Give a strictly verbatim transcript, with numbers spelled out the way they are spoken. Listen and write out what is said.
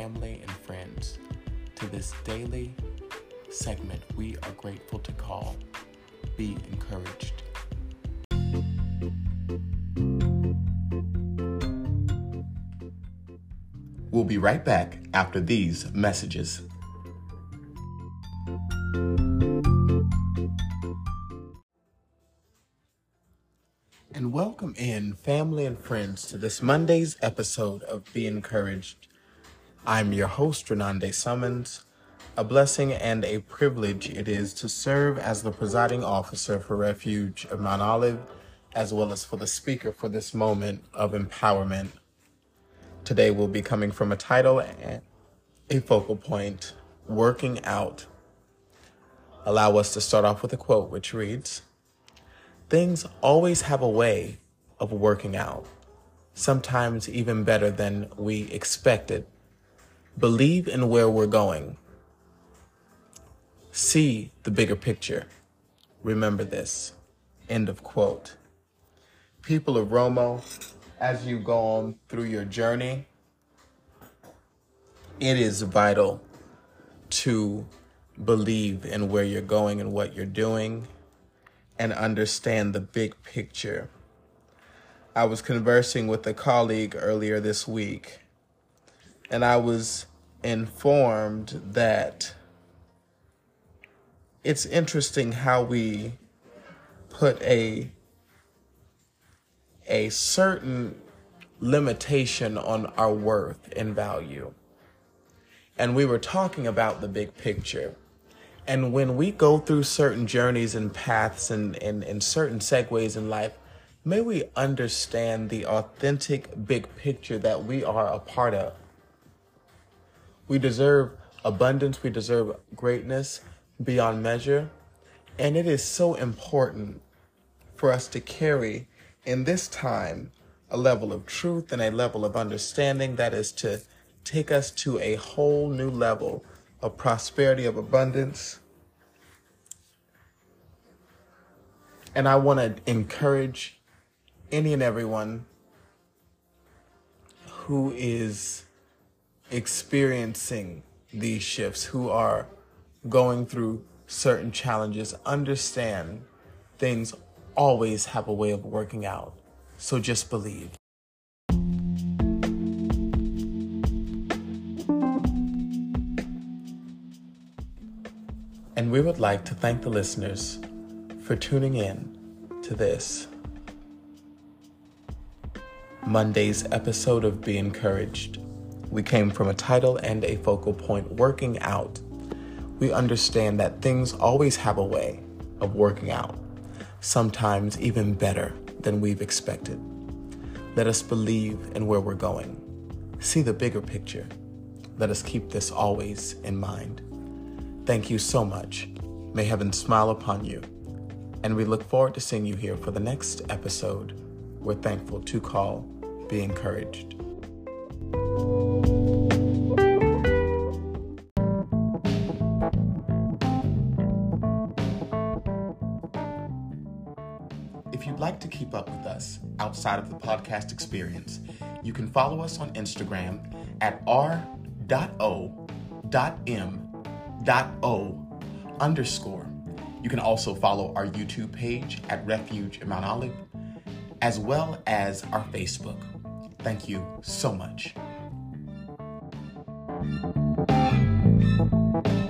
family and friends to this daily segment we are grateful to call Be Encouraged. We'll be right back after these messages. And welcome in family and friends to this Monday's episode of Be Encouraged. I'm your host, Renande Summons. A blessing and a privilege it is to serve as the presiding officer for Refuge of Mount Olive, as well as for the speaker for this moment of empowerment. Today we'll be coming from a title and a focal point, Working Out. Allow us to start off with a quote which reads, "Things always have a way of working out, sometimes even better than we expected. Believe in where we're going. See the bigger picture. Remember this." End of quote. People of Romo, as you go on through your journey, it is vital to believe in where you're going and what you're doing and understand the big picture. I was conversing with a colleague earlier this week, and I was informed that it's interesting how we put a a certain limitation on our worth and value. And we were talking about the big picture. And when we go through certain journeys and paths and, and, and certain segues in life, may we understand the authentic big picture that we are a part of. We deserve abundance. We deserve greatness beyond measure. And it is so important for us to carry in this time a level of truth and a level of understanding that is to take us to a whole new level of prosperity, of abundance. And I want to encourage any and everyone who is experiencing these shifts, who are going through certain challenges, understand things always have a way of working out. So just believe. And we would like to thank the listeners for tuning in to this Monday's episode of Be Encouraged. We came from a title and a focal point, Working Out. We understand that things always have a way of working out, sometimes even better than we've expected. Let us believe in where we're going. See the bigger picture. Let us keep this always in mind. Thank you so much. May heaven smile upon you. And we look forward to seeing you here for the next episode. We're thankful to call Be Encouraged. If you'd like to keep up with us outside of the podcast experience, you can follow us on Instagram at r dot o dot m dot o underscore. You can also follow our YouTube page at Refuge in Mount Olive, as well as our Facebook. Thank you so much.